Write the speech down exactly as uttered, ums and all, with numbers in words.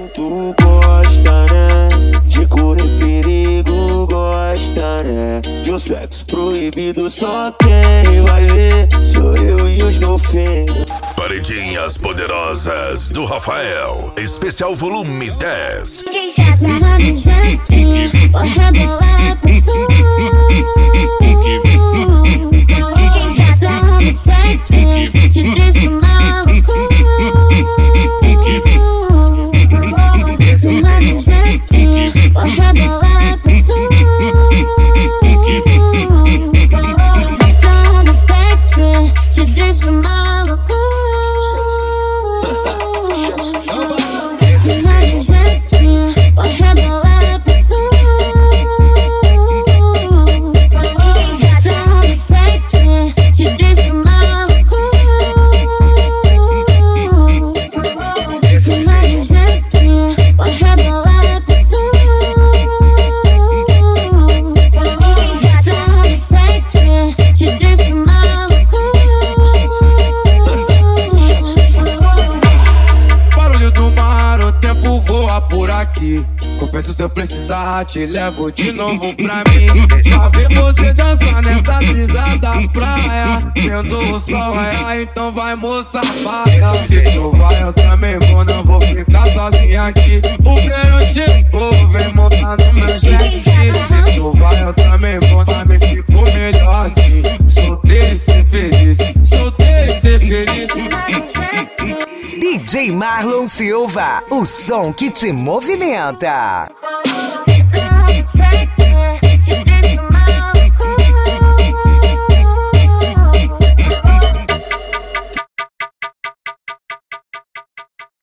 Tu gosta, né? De correr perigo, gosta, né? De um sexo proibido, só quem vai ver sou eu e os golfinhos. Paredinhas Poderosas do Rafael, especial volume dez. Cima do jet ski, vou rebolar por tudo. Essa onda sexy te deixa maluco. Cima do jet ski, vou rebolar por tudo. Essa onda sexy te deixa maluco. Cima do jet ski, vou rebolar por tudo. Essa onda sexy te deixa maluco. Cima do jet ski, vou rebolar por tudo. Essa onda sexy te deixa maluco. Barulho do mar, o tempo voa por aqui. Confesso, se eu precisar, te levo de novo pra mim. Pra ver você dançar nessa brisa da praia, vendo o sol raiar, então vai, moça, paga. Se tu vai, eu também vou, não vou ficar sozinha aqui. O verão chegou, vem montar no meu jet ski. Se tu vai, eu também vou, também fico melhor assim. Solteiro e ser feliz, solteiro e ser feliz. D J Marlon Silva, o som que te movimenta.